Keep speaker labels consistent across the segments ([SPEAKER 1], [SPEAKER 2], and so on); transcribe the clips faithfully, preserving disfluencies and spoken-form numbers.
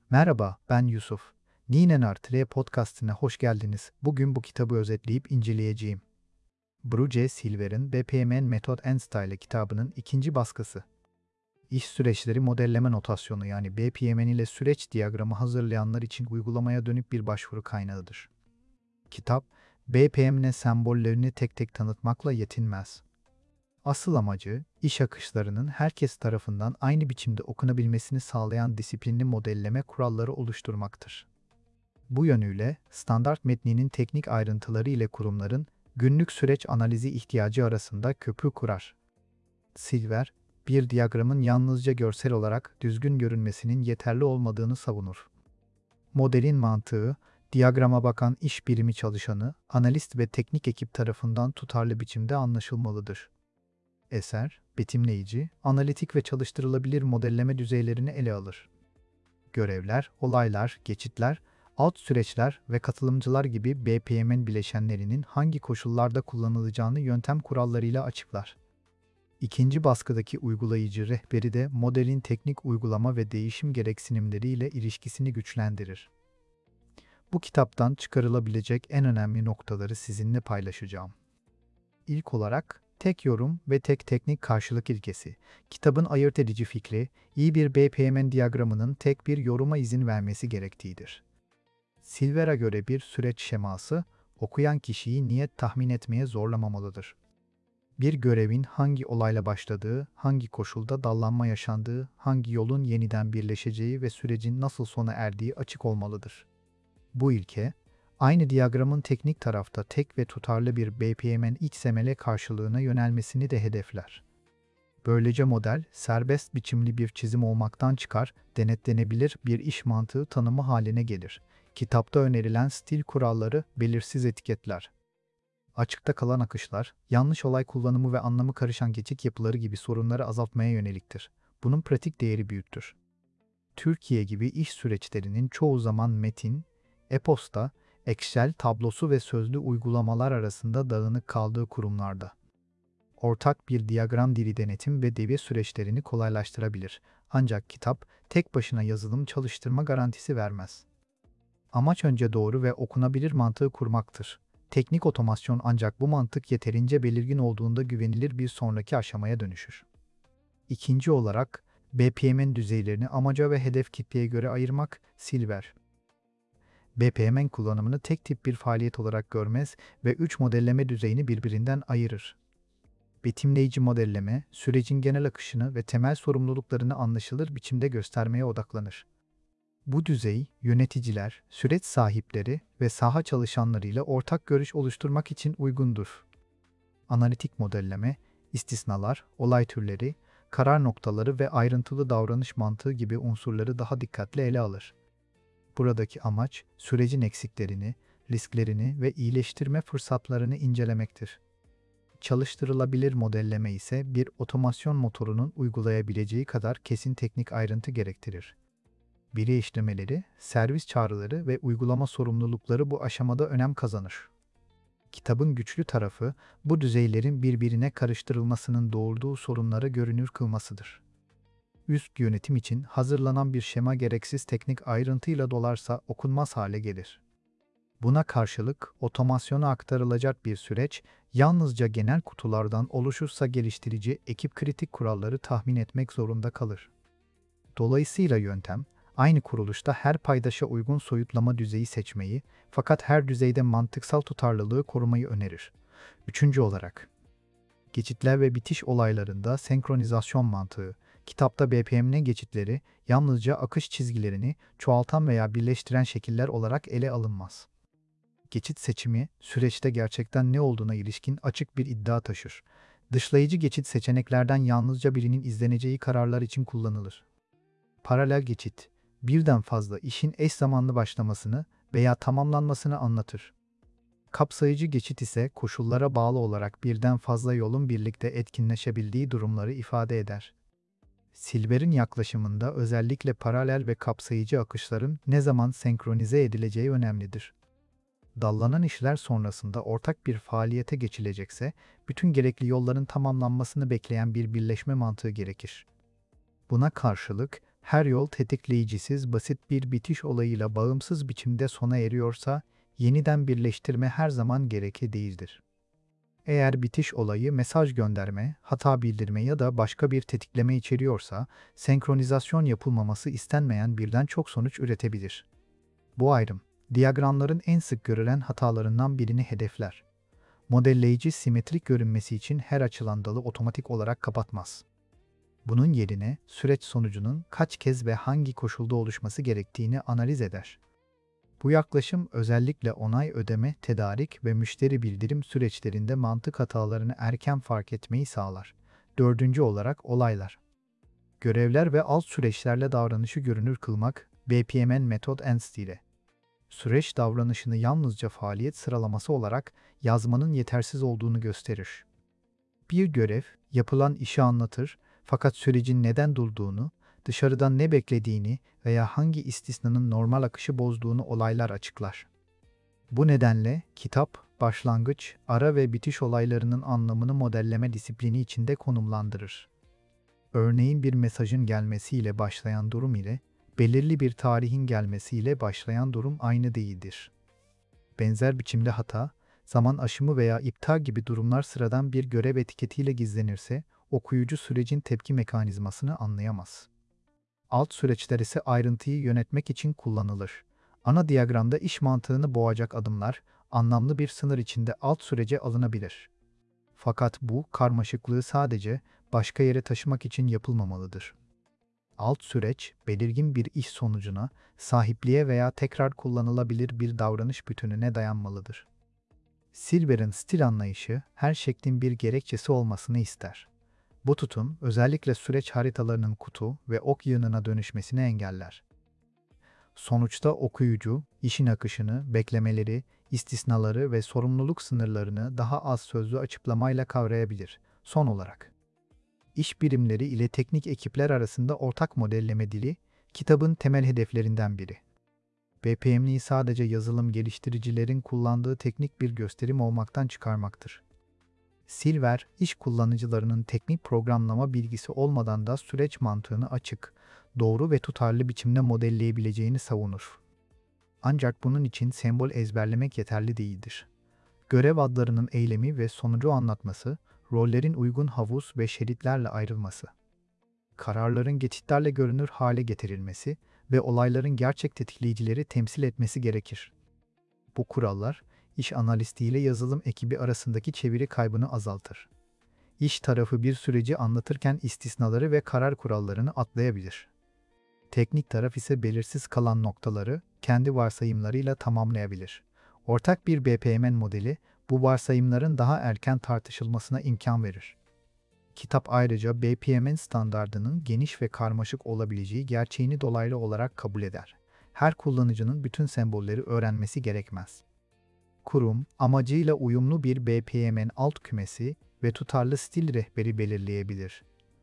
[SPEAKER 1] Merhaba, ben Yusuf. Ninen Tire podcastine hoş geldiniz. Bugün bu kitabı özetleyip inceleyeceğim. Bruce Silver'in B P M N Method and Style kitabının ikinci baskısı. İş süreçleri modelleme notasyonu yani B P M N ile süreç diyagramı hazırlayanlar için uygulamaya dönük bir başvuru kaynağıdır. Kitap, B P M N sembollerini tek tek tanıtmakla yetinmez. Asıl amacı, iş akışlarının herkes tarafından aynı biçimde okunabilmesini sağlayan disiplinli modelleme kuralları oluşturmaktır. Bu yönüyle, standart metninin teknik ayrıntıları ile kurumların günlük süreç analizi ihtiyacı arasında köprü kurar. Silver, bir diyagramın yalnızca görsel olarak düzgün görünmesinin yeterli olmadığını savunur. Modelin mantığı, diyagrama bakan iş birimi çalışanı, analist ve teknik ekip tarafından tutarlı biçimde anlaşılmalıdır. Eser, betimleyici, analitik ve çalıştırılabilir modelleme düzeylerini ele alır. Görevler, olaylar, geçitler, alt süreçler ve katılımcılar gibi B P M N bileşenlerinin hangi koşullarda kullanılacağını yöntem kurallarıyla açıklar. İkinci baskıdaki uygulayıcı rehberi de modelin teknik uygulama ve değişim gereksinimleriyle ilişkisini güçlendirir. Bu kitaptan çıkarılabilecek en önemli noktaları sizinle paylaşacağım. İlk olarak, tek yorum ve tek teknik karşılık ilkesi. Kitabın ayırt edici fikri, iyi bir B P M N diyagramının tek bir yoruma izin vermesi gerektiğidir. Silver'a göre bir süreç şeması, okuyan kişiyi niyet tahmin etmeye zorlamamalıdır. Bir görevin hangi olayla başladığı, hangi koşulda dallanma yaşandığı, hangi yolun yeniden birleşeceği ve sürecin nasıl sona erdiği açık olmalıdır. Bu ilke, aynı diyagramın teknik tarafta tek ve tutarlı bir B P M N X M L karşılığına yönelmesini de hedefler. Böylece model, serbest biçimli bir çizim olmaktan çıkar, denetlenebilir bir iş mantığı tanımı haline gelir. Kitapta önerilen stil kuralları, belirsiz etiketler, açıkta kalan akışlar, yanlış olay kullanımı ve anlamı karışan geçit yapıları gibi sorunları azaltmaya yöneliktir. Bunun pratik değeri büyüktür. Türkiye gibi iş süreçlerinin çoğu zaman metin, e-posta, Excel tablosu ve sözlü uygulamalar arasında dağınık kaldığı kurumlarda. Ortak bir diyagram dili denetim ve devir süreçlerini kolaylaştırabilir. Ancak kitap, tek başına yazılım çalıştırma garantisi vermez. Amaç önce doğru ve okunabilir mantığı kurmaktır. Teknik otomasyon ancak bu mantık yeterince belirgin olduğunda güvenilir bir sonraki aşamaya dönüşür. İkinci olarak, B P M N düzeylerini amaca ve hedef kitleye göre ayırmak, Silver. B P M N kullanımını tek tip bir faaliyet olarak görmez ve üç modelleme düzeyini birbirinden ayırır. Betimleyici modelleme, sürecin genel akışını ve temel sorumluluklarını anlaşılır biçimde göstermeye odaklanır. Bu düzey, yöneticiler, süreç sahipleri ve saha çalışanlarıyla ortak görüş oluşturmak için uygundur. Analitik modelleme, istisnalar, olay türleri, karar noktaları ve ayrıntılı davranış mantığı gibi unsurları daha dikkatli ele alır. Buradaki amaç, sürecin eksiklerini, risklerini ve iyileştirme fırsatlarını incelemektir. Çalıştırılabilir modelleme ise bir otomasyon motorunun uygulayabileceği kadar kesin teknik ayrıntı gerektirir. Veri işlemeleri, servis çağrıları ve uygulama sorumlulukları bu aşamada önem kazanır. Kitabın güçlü tarafı, bu düzeylerin birbirine karıştırılmasının doğurduğu sorunları görünür kılmasıdır. Üst yönetim için hazırlanan bir şema gereksiz teknik ayrıntıyla dolarsa okunmaz hale gelir. Buna karşılık, otomasyona aktarılacak bir süreç, yalnızca genel kutulardan oluşursa geliştirici ekip kritik kuralları tahmin etmek zorunda kalır. Dolayısıyla yöntem, aynı kuruluşta her paydaşa uygun soyutlama düzeyi seçmeyi, fakat her düzeyde mantıksal tutarlılığı korumayı önerir. Üçüncü olarak, geçitler ve bitiş olaylarında senkronizasyon mantığı. Kitapta B P M N geçitleri yalnızca akış çizgilerini çoğaltan veya birleştiren şekiller olarak ele alınmaz. Geçit seçimi, süreçte gerçekten ne olduğuna ilişkin açık bir iddia taşır. Dışlayıcı geçit seçeneklerden yalnızca birinin izleneceği kararlar için kullanılır. Paralel geçit, birden fazla işin eş zamanlı başlamasını veya tamamlanmasını anlatır. Kapsayıcı geçit ise koşullara bağlı olarak birden fazla yolun birlikte etkinleşebildiği durumları ifade eder. Silver'in yaklaşımında özellikle paralel ve kapsayıcı akışların ne zaman senkronize edileceği önemlidir. Dallanan işler sonrasında ortak bir faaliyete geçilecekse, bütün gerekli yolların tamamlanmasını bekleyen bir birleşme mantığı gerekir. Buna karşılık, Her yol tetikleyicisiz basit bir bitiş olayıyla bağımsız biçimde sona eriyorsa, yeniden birleştirme her zaman gerekli değildir. Eğer bitiş olayı mesaj gönderme, hata bildirme ya da başka bir tetikleme içeriyorsa, senkronizasyon yapılmaması istenmeyen birden çok sonuç üretebilir. Bu ayrım, diyagramların en sık görülen hatalarından birini hedefler. Modelleyici simetrik görünmesi için her açılan dalı otomatik olarak kapatmaz. Bunun yerine süreç sonucunun kaç kez ve hangi koşulda oluşması gerektiğini analiz eder. Bu yaklaşım özellikle onay ödeme, tedarik ve müşteri bildirim süreçlerinde mantık hatalarını erken fark etmeyi sağlar. Dördüncü olarak olaylar. Görevler ve alt süreçlerle davranışı görünür kılmak, B P M N Method and Style. Süreç davranışını yalnızca faaliyet sıralaması olarak yazmanın yetersiz olduğunu gösterir. Bir görev, yapılan işi anlatır fakat sürecin neden durduğunu, dışarıdan ne beklediğini veya hangi istisnanın normal akışı bozduğunu olaylar açıklar. Bu nedenle kitap, başlangıç, ara ve bitiş olaylarının anlamını modelleme disiplini içinde konumlandırır. Örneğin bir mesajın gelmesiyle başlayan durum ile belirli bir tarihin gelmesiyle başlayan durum aynı değildir. Benzer biçimde hata, zaman aşımı veya iptal gibi durumlar sıradan bir görev etiketiyle gizlenirse, okuyucu sürecin tepki mekanizmasını anlayamaz. Alt süreçler ise ayrıntıyı yönetmek için kullanılır. Ana diyagramda iş mantığını boğacak adımlar, anlamlı bir sınır içinde alt sürece alınabilir. Fakat bu, karmaşıklığı sadece başka yere taşımak için yapılmamalıdır. Alt süreç, belirgin bir iş sonucuna, sahipliğe veya tekrar kullanılabilir bir davranış bütününe dayanmalıdır. Silver'ın stil anlayışı, her şeklin bir gerekçesi olmasını ister. Bu tutum, özellikle süreç haritalarının kutu ve ok yığınına dönüşmesini engeller. Sonuçta okuyucu, işin akışını, beklemeleri, istisnaları ve sorumluluk sınırlarını daha az sözlü açıklamayla kavrayabilir. Son olarak, İş birimleri ile teknik ekipler arasında ortak modelleme dili, kitabın temel hedeflerinden biri. B P M'liği sadece yazılım geliştiricilerin kullandığı teknik bir gösterim olmaktan çıkarmaktır. Silver, iş kullanıcılarının teknik programlama bilgisi olmadan da süreç mantığını açık, doğru ve tutarlı biçimde modelleyebileceğini savunur. Ancak bunun için sembol ezberlemek yeterli değildir. Görev adlarının eylemi ve sonucu anlatması, rollerin uygun havuz ve şeritlerle ayrılması, kararların geçitlerle görünür hale getirilmesi ve olayların gerçek tetikleyicileri temsil etmesi gerekir. Bu kurallar, iş analistiyle yazılım ekibi arasındaki çeviri kaybını azaltır. İş tarafı bir süreci anlatırken istisnaları ve karar kurallarını atlayabilir. Teknik taraf ise belirsiz kalan noktaları kendi varsayımlarıyla tamamlayabilir. Ortak bir B P M N modeli, bu varsayımların daha erken tartışılmasına imkan verir. Kitap ayrıca B P M N standardının geniş ve karmaşık olabileceği gerçeğini dolaylı olarak kabul eder. Her kullanıcının bütün sembolleri öğrenmesi gerekmez. Kurum, amacıyla uyumlu bir B P M N alt kümesi ve tutarlı stil rehberi belirleyebilir.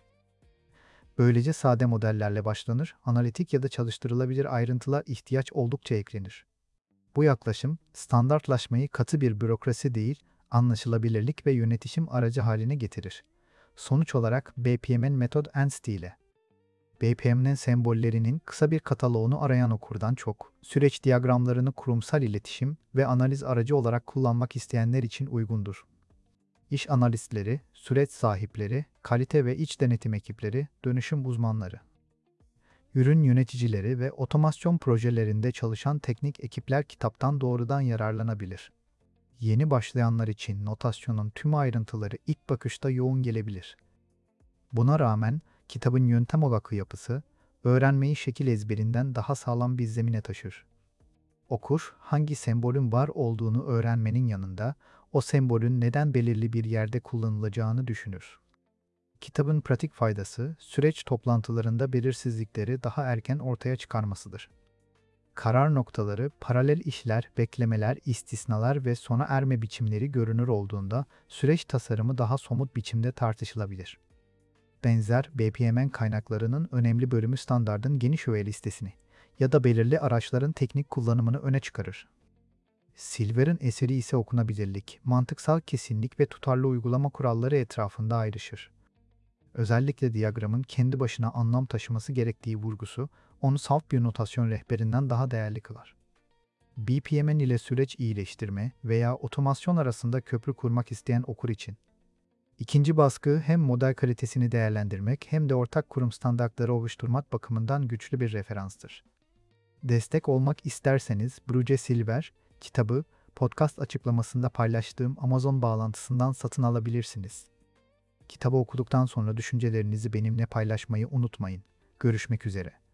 [SPEAKER 1] Böylece sade modellerle başlanır, analitik ya da çalıştırılabilir ayrıntılar ihtiyaç oldukça eklenir. Bu yaklaşım, standartlaşmayı katı bir bürokrasi değil, anlaşılabilirlik ve yönetişim aracı haline getirir. Sonuç olarak B P M N Method and Style, B P M N sembollerinin kısa bir kataloğunu arayan okurdan çok, süreç diyagramlarını kurumsal iletişim ve analiz aracı olarak kullanmak isteyenler için uygundur. İş analistleri, süreç sahipleri, kalite ve iç denetim ekipleri, dönüşüm uzmanları, ürün yöneticileri ve otomasyon projelerinde çalışan teknik ekipler kitaptan doğrudan yararlanabilir. Yeni başlayanlar için notasyonun tüm ayrıntıları ilk bakışta yoğun gelebilir. Buna rağmen kitabın yöntem odaklı yapısı, öğrenmeyi şekil ezberinden daha sağlam bir zemine taşır. Okur, hangi sembolün var olduğunu öğrenmenin yanında, o sembolün neden belirli bir yerde kullanılacağını düşünür. Kitabın pratik faydası, süreç toplantılarında belirsizlikleri daha erken ortaya çıkarmasıdır. Karar noktaları, paralel işler, beklemeler, istisnalar ve sona erme biçimleri görünür olduğunda süreç tasarımı daha somut biçimde tartışılabilir. Benzer B P M N kaynaklarının önemli bölümü standardın geniş öğe listesini ya da belirli araçların teknik kullanımını öne çıkarır. Silver'ın eseri ise okunabilirlik, mantıksal kesinlik ve tutarlı uygulama kuralları etrafında ayrışır. Özellikle diyagramın kendi başına anlam taşıması gerektiği vurgusu, onu salt bir notasyon rehberinden daha değerli kılar. B P M N ile süreç iyileştirme veya otomasyon arasında köprü kurmak isteyen okur için. İkinci baskı hem model kalitesini değerlendirmek hem de ortak kurum standartları oluşturmak bakımından güçlü bir referanstır. Destek olmak isterseniz Bruce Silver kitabı podcast açıklamasında paylaştığım Amazon bağlantısından satın alabilirsiniz. Kitabı okuduktan sonra düşüncelerinizi benimle paylaşmayı unutmayın. Görüşmek üzere.